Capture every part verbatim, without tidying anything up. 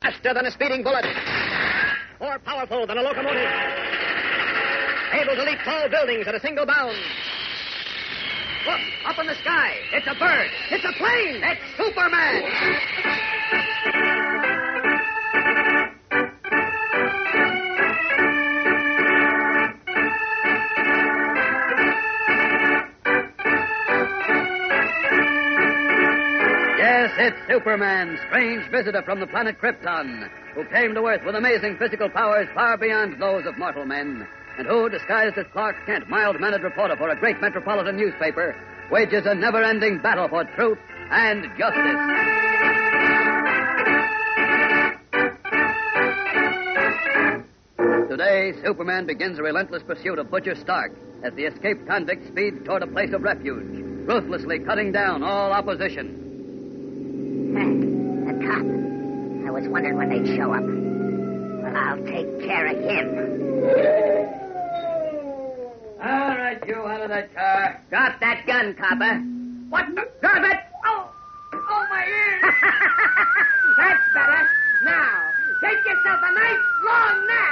Faster than a speeding bullet. More powerful than a locomotive. Able to leap tall buildings at a single bound. Look, up in the sky. It's a bird. It's a plane. It's Superman. Yes, it's Superman, strange visitor from the planet Krypton, who came to Earth with amazing physical powers far beyond those of mortal men, and who, disguised as Clark Kent, mild-mannered reporter for a great metropolitan newspaper, wages a never-ending battle for truth and justice. Today, Superman begins a relentless pursuit of Butcher Stark as the escaped convict speeds toward a place of refuge, ruthlessly cutting down all opposition. The cop. I was wondering when they'd show up. Well, I'll take care of him. All right, you out of that car. Drop that gun, copper. What the... Drop it! Oh! Oh, my ears! That's better. Now, take yourself a nice long nap.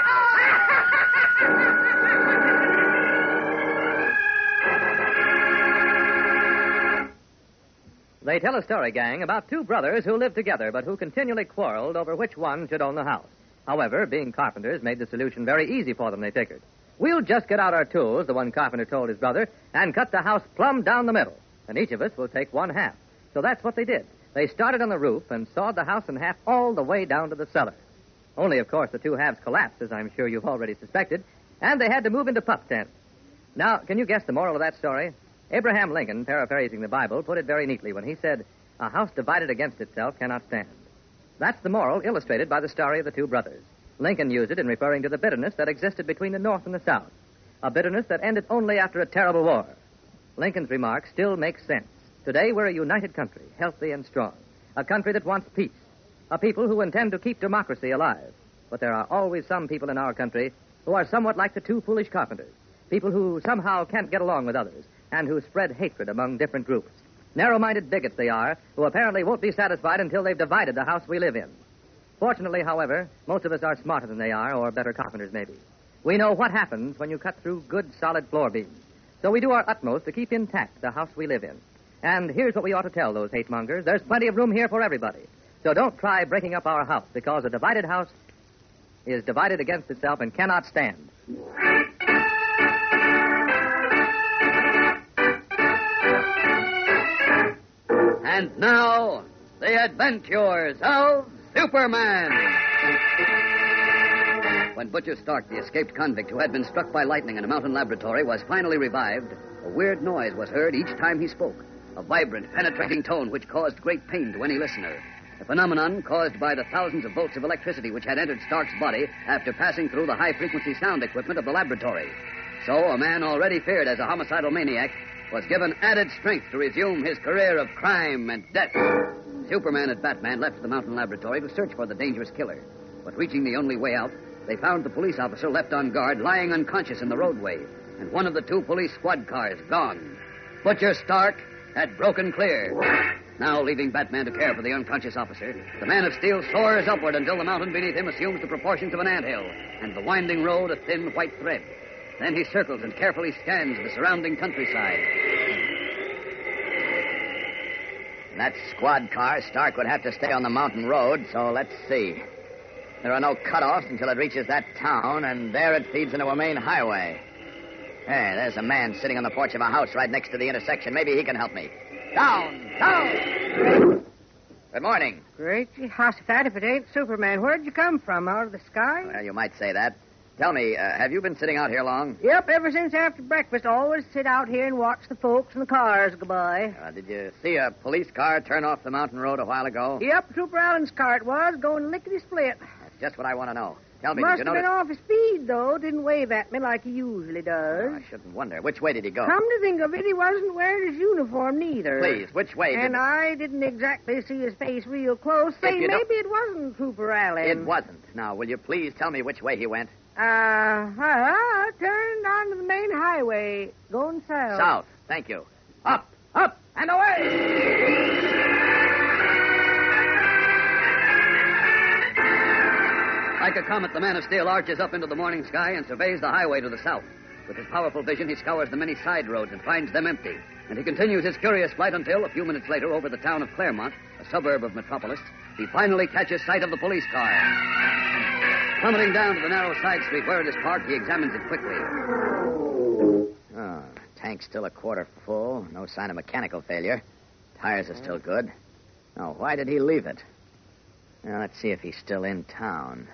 They tell a story, gang, about two brothers who lived together but who continually quarreled over which one should own the house. However, being carpenters made the solution very easy for them, they figured. We'll just get out our tools, the one carpenter told his brother, and cut the house plumb down the middle. And each of us will take one half. So that's what they did. They started on the roof and sawed the house in half all the way down to the cellar. Only, of course, the two halves collapsed, as I'm sure you've already suspected, and they had to move into pup tents. Now, can you guess the moral of that story? Abraham Lincoln, paraphrasing the Bible, put it very neatly when he said, "A house divided against itself cannot stand." That's the moral illustrated by the story of the two brothers. Lincoln used it in referring to the bitterness that existed between the North and the South, a bitterness that ended only after a terrible war. Lincoln's remark still makes sense. Today we're a united country, healthy and strong, a country that wants peace, a people who intend to keep democracy alive. But there are always some people in our country who are somewhat like the two foolish carpenters, people who somehow can't get along with others, and who spread hatred among different groups. Narrow-minded bigots they are, who apparently won't be satisfied until they've divided the house we live in. Fortunately, however, most of us are smarter than they are, or better carpenters, maybe. We know what happens when you cut through good, solid floor beams. So we do our utmost to keep intact the house we live in. And here's what we ought to tell those hate mongers. There's plenty of room here for everybody. So don't try breaking up our house, because a divided house is divided against itself and cannot stand. And now, the adventures of Superman. When Butcher Stark, the escaped convict who had been struck by lightning in a mountain laboratory, was finally revived, a weird noise was heard each time he spoke. A vibrant, penetrating tone which caused great pain to any listener. A phenomenon caused by the thousands of volts of electricity which had entered Stark's body after passing through the high-frequency sound equipment of the laboratory. So a man already feared as a homicidal maniac was given added strength to resume his career of crime and death. Superman and Batman left the mountain laboratory to search for the dangerous killer. But reaching the only way out, they found the police officer left on guard lying unconscious in the roadway, and one of the two police squad cars gone. Butcher Stark had broken clear. Now, leaving Batman to care for the unconscious officer, the Man of Steel soars upward until the mountain beneath him assumes the proportions of an anthill, and the winding road a thin white thread. Then he circles and carefully scans the surrounding countryside. In that squad car, Stark would have to stay on the mountain road, so let's see. There are no cutoffs until it reaches that town, and there it feeds into a main highway. Hey, there's a man sitting on the porch of a house right next to the intersection. Maybe he can help me. Down! Down! Good morning. Great Jehoshaphat, if it ain't Superman. Where'd you come from? Out of the sky? Well, you might say that. Tell me, uh, have you been sitting out here long? Yep, ever since after breakfast. Always sit out here and watch the folks and the cars go by. Uh, did you see a police car turn off the mountain road a while ago? Yep, Trooper Allen's car it was, going lickety-split. That's just what I want to know. Tell me, Must did you have notice... been off his speed, though. Didn't wave at me like he usually does. Oh, I shouldn't wonder. Which way did he go? Come to think of it, he wasn't wearing his uniform neither. Please, which way And did... I didn't exactly see his face real close. Say, you maybe don't- it wasn't Trooper Allen. It wasn't. Now, will you please tell me which way he went? Uh, well, turned onto the main highway, going south. South. Thank you. Up, up, and away! Like a comet, the Man of Steel arches up into the morning sky and surveys the highway to the south. With his powerful vision, he scours the many side roads and finds them empty. And he continues his curious flight until, a few minutes later, over the town of Claremont, a suburb of Metropolis, he finally catches sight of the police car. Plummeting down to the narrow side street where it is parked, he examines it quickly. Oh, tank's still a quarter full. No sign of mechanical failure. Tires are still good. Oh, why did he leave it? Now, let's see if he's still in town.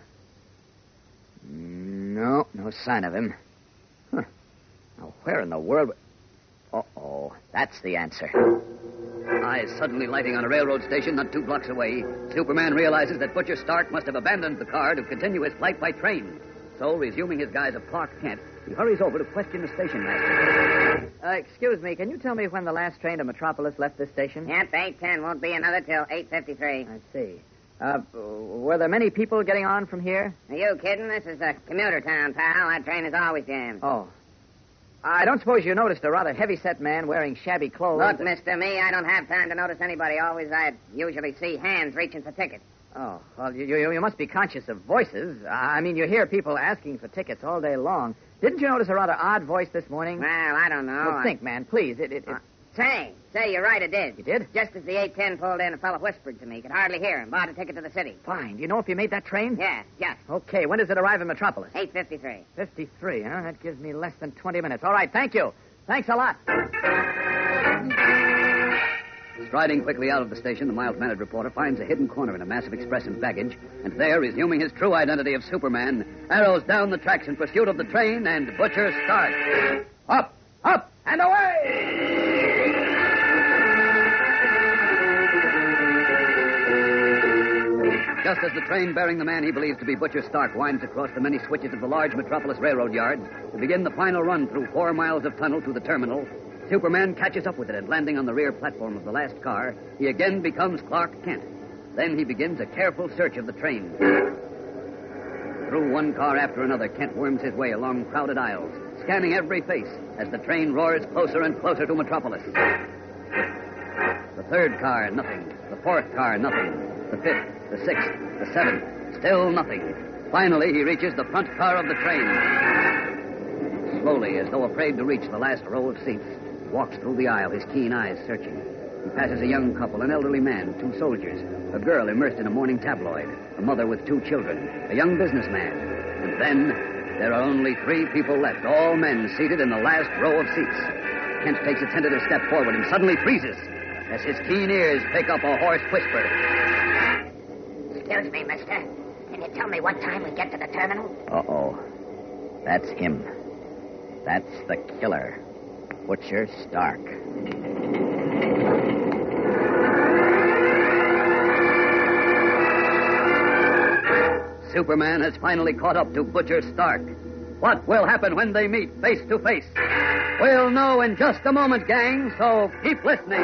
No, no sign of him. Huh. Now, where in the world... Uh-oh, that's the answer. Eyes suddenly lighting on a railroad station not two blocks away, Superman realizes that Butcher Stark must have abandoned the car to continue his flight by train. So, resuming his guise of Clark Kent, he hurries over to question the station master. Uh, excuse me, can you tell me when the last train to Metropolis left this station? Yep, eight ten. Won't be another till eight fifty-three. I see. Uh, were there many people getting on from here? Are you kidding? This is a commuter town, pal. That train is always jammed. Oh. I don't suppose you noticed a rather heavy-set man wearing shabby clothes. Look, Mister Me, I don't have time to notice anybody. Always I usually see hands reaching for tickets. Oh, well, you, you, you must be conscious of voices. I mean, you hear people asking for tickets all day long. Didn't you notice a rather odd voice this morning? Well, I don't know. Well, I... think, man, please. It, it, it... Uh, say, say, you're right, it did. You did? Just as the eight ten pulled in, a fellow whispered to me. Could hardly hear him. Bought a ticket to the city. Fine. Do you know if you made that train? Yeah, just. Okay, when does it arrive in Metropolis? eight fifty-three. fifty-three, huh? That gives me less than twenty minutes. All right, thank you. Thanks a lot. Striding quickly out of the station, the mild-mannered reporter finds a hidden corner in a massive express and baggage, and there, resuming his true identity of Superman, arrows down the tracks in pursuit of the train and Butcher Stark. Up, up, and away! Just as the train bearing the man he believes to be Butcher Stark winds across the many switches of the large Metropolis railroad yards to begin the final run through four miles of tunnel to the terminal, Superman catches up with it and, landing on the rear platform of the last car, he again becomes Clark Kent. Then he begins a careful search of the train. Through one car after another, Kent worms his way along crowded aisles, scanning every face as the train roars closer and closer to Metropolis. The third car, nothing. The fourth car, nothing. The fifth, the sixth, the seventh, still nothing. Finally, he reaches the front car of the train. Slowly, as though afraid to reach the last row of seats, he walks through the aisle, his keen eyes searching. He passes a young couple, an elderly man, two soldiers, a girl immersed in a morning tabloid, a mother with two children, a young businessman. And then, there are only three people left, all men seated in the last row of seats. Kent takes a tentative step forward and suddenly freezes as his keen ears pick up a hoarse whisper. Excuse me, mister. Can you tell me what time we get to the terminal? Uh-oh. That's him. That's the killer. Butcher Stark. Superman has finally caught up to Butcher Stark. What will happen when they meet face to face? We'll know in just a moment, gang, so keep listening.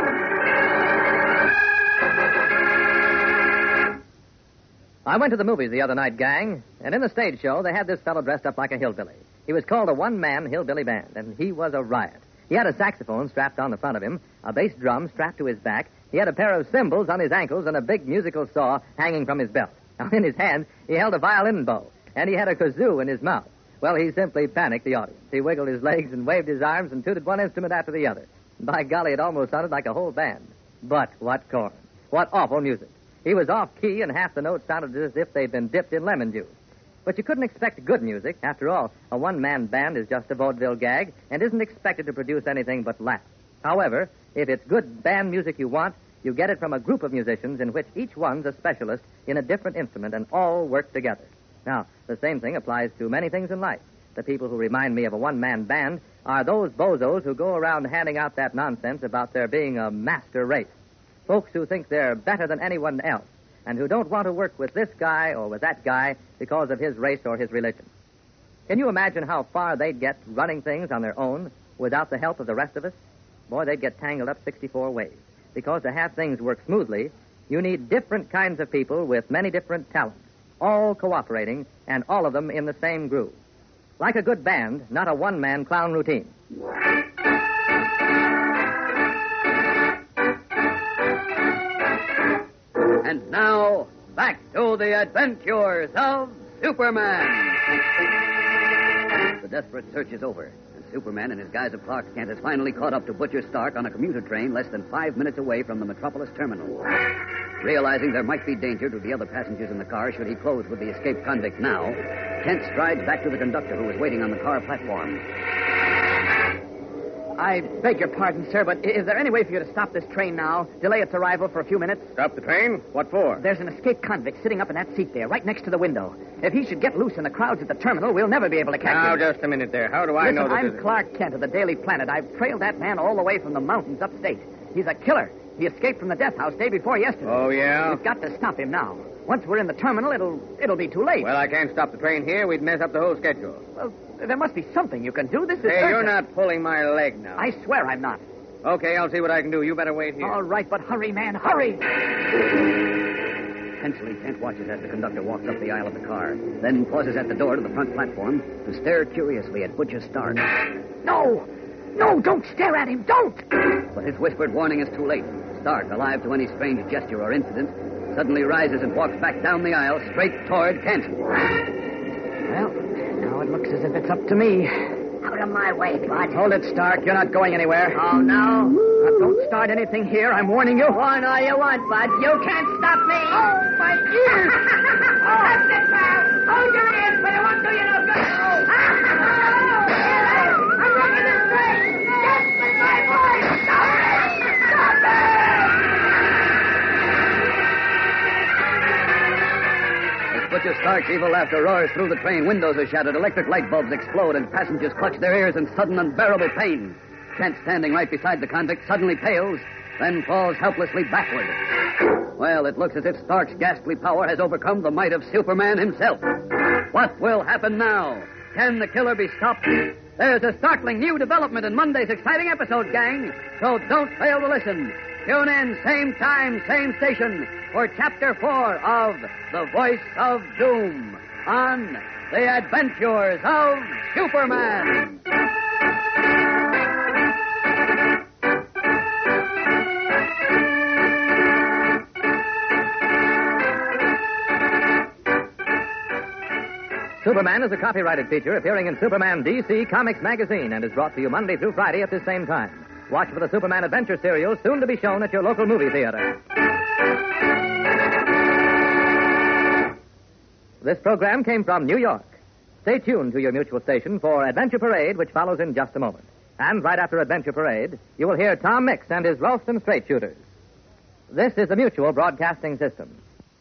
I went to the movies the other night, gang, and in the stage show, they had this fellow dressed up like a hillbilly. He was called a one-man hillbilly band, and he was a riot. He had a saxophone strapped on the front of him, a bass drum strapped to his back, he had a pair of cymbals on his ankles, and a big musical saw hanging from his belt. Now, in his hand, he held a violin bow, and he had a kazoo in his mouth. Well, he simply panicked the audience. He wiggled his legs and waved his arms and tooted one instrument after the other. By golly, it almost sounded like a whole band. But what chorus. What awful music. He was off-key, and half the notes sounded as if they'd been dipped in lemon juice. But you couldn't expect good music. After all, a one-man band is just a vaudeville gag and isn't expected to produce anything but laughs. However, if it's good band music you want, you get it from a group of musicians in which each one's a specialist in a different instrument and all work together. Now, the same thing applies to many things in life. The people who remind me of a one-man band are those bozos who go around handing out that nonsense about there being a master race. Folks who think they're better than anyone else and who don't want to work with this guy or with that guy because of his race or his religion. Can you imagine how far they'd get running things on their own without the help of the rest of us? Boy, they'd get tangled up sixty-four ways. Because to have things work smoothly, you need different kinds of people with many different talents, all cooperating and all of them in the same groove. Like a good band, not a one-man clown routine. And now, back to the adventures of Superman! The desperate search is over, and Superman, in his guise of Clark Kent, has finally caught up to Butcher Stark on a commuter train less than five minutes away from the Metropolis terminal. Realizing there might be danger to the other passengers in the car should he close with the escaped convict now, Kent strides back to the conductor who was waiting on the car platform. I beg your pardon, sir, but is there any way for you to stop this train now? Delay its arrival for a few minutes? Stop the train? What for? There's an escaped convict sitting up in that seat there, right next to the window. If he should get loose in the crowds at the terminal, we'll never be able to catch Now, him. just a minute there. How do I Listen, know that... I'm this- Clark Kent of the Daily Planet. I've trailed that man all the way from the mountains upstate. He's a killer. He escaped from the death house day before yesterday. Oh, yeah? We've got to stop him now. Once we're in the terminal, it'll it'll be too late. Well, I can't stop the train here. We'd mess up the whole schedule. Well, there must be something you can do. This is Hey, you're urgent. not pulling my leg now. I swear I'm not. Okay, I'll see what I can do. You better wait here. All right, but hurry, man, hurry. Tensely, Kent watches as the conductor walks up the aisle of the car, then pauses at the door to the front platform to stare curiously at Butcher Stark. No! No, don't stare at him, don't! But his whispered warning is too late. Stark, alive to any strange gesture or incident, suddenly rises and walks back down the aisle straight toward Kent. Well, now it looks as if it's up to me. Out of my way, Bud. Hold it, Stark. You're not going anywhere. Oh, no? Now, don't start anything here. I'm warning you. Warn all you want, Bud. You can't stop me. Oh, my ears. Oh, that's it, pal. Hold your ears, but it won't do you no good. Oh, I'm running this train. Yes, but my boy. Stop it. Stop it. As Butcher Stark's evil laughter roars through the train, windows are shattered, electric light bulbs explode, and passengers clutch their ears in sudden, unbearable pain. Kent, standing right beside the convict, suddenly pales, then falls helplessly backward. Well, it looks as if Stark's ghastly power has overcome the might of Superman himself. What will happen now? Can the killer be stopped? There's a startling new development in Monday's exciting episode, gang, so don't fail to listen. Tune in, same time, same station, for Chapter four of The Voice of Doom on The Adventures of Superman. Superman is a copyrighted feature appearing in Superman D C Comics magazine and is brought to you Monday through Friday at the same time. Watch for the Superman Adventure serial soon to be shown at your local movie theater. This program came from New York. Stay tuned to your mutual station for Adventure Parade, which follows in just a moment. And right after Adventure Parade, you will hear Tom Mix and his Ralston Straight Shooters. This is the Mutual Broadcasting System.